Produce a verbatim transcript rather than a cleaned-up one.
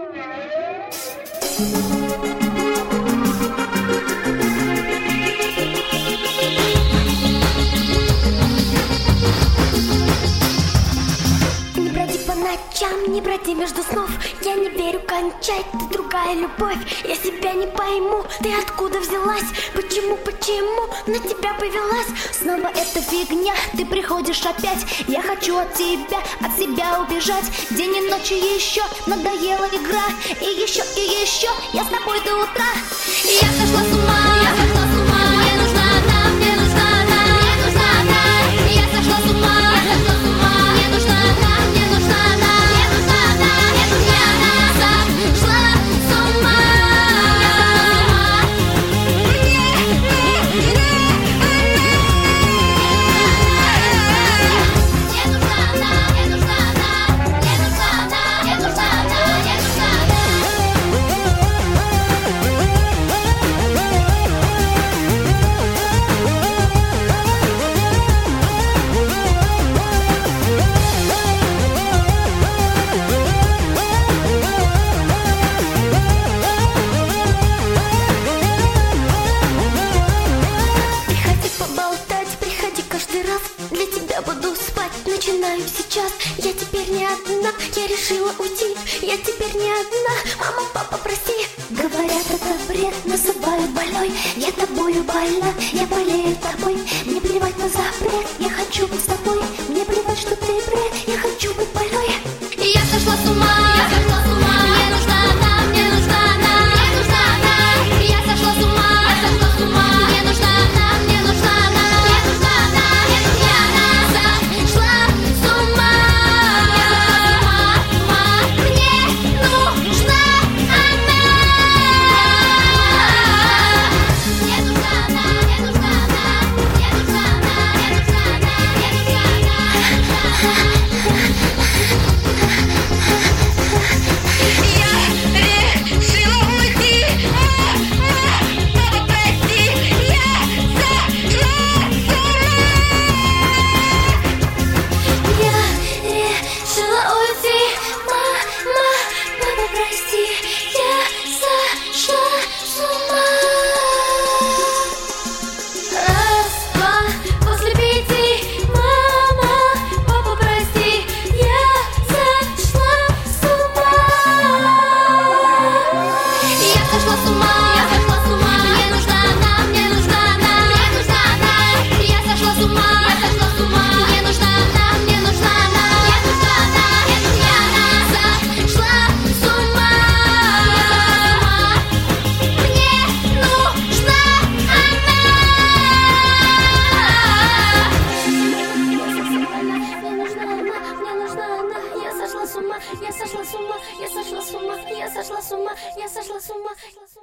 Не броди между снов, я не верю, кончай, ты другая любовь. Я себя не пойму, ты откуда взялась? Почему, почему на тебя повелась? Снова эта фигня, ты приходишь опять. Я хочу от тебя, от себя убежать. День и ночью еще надоела игра. И еще, и еще, я с тобой до утра. Я сошла с ума, я сошла с ума. Мне нужна она, мне нужна она, мне нужна она. Я сошла с ума, я сошла с ума. Мне нужна она, мне нужна она. Начинаю сейчас, я теперь не одна. Я решила уйти, я теперь не одна. Мама, папа, прости. Говорят, это бред, называют больной. Я тобою больна, я болею тобой. Мне плевать на запрет, я хочу быть с тобой. Мне плевать, что ты бред, я хочу быть больной. Я сошла с ума, я сошла с ума. Мне нужна она, мне нужна она, мне нужна она. Я сошла с ума, я сошла с ума. Мне нужна она, мне нужна она, мне нужна она. Я она сошла с ума. Мне нужна она. Мне нужна она, мне нужна она, мне нужна она, мне нужна она, мне нужна она. Я сошла с ума, я сошла с ума, я сошла с ума, я сошла с ума.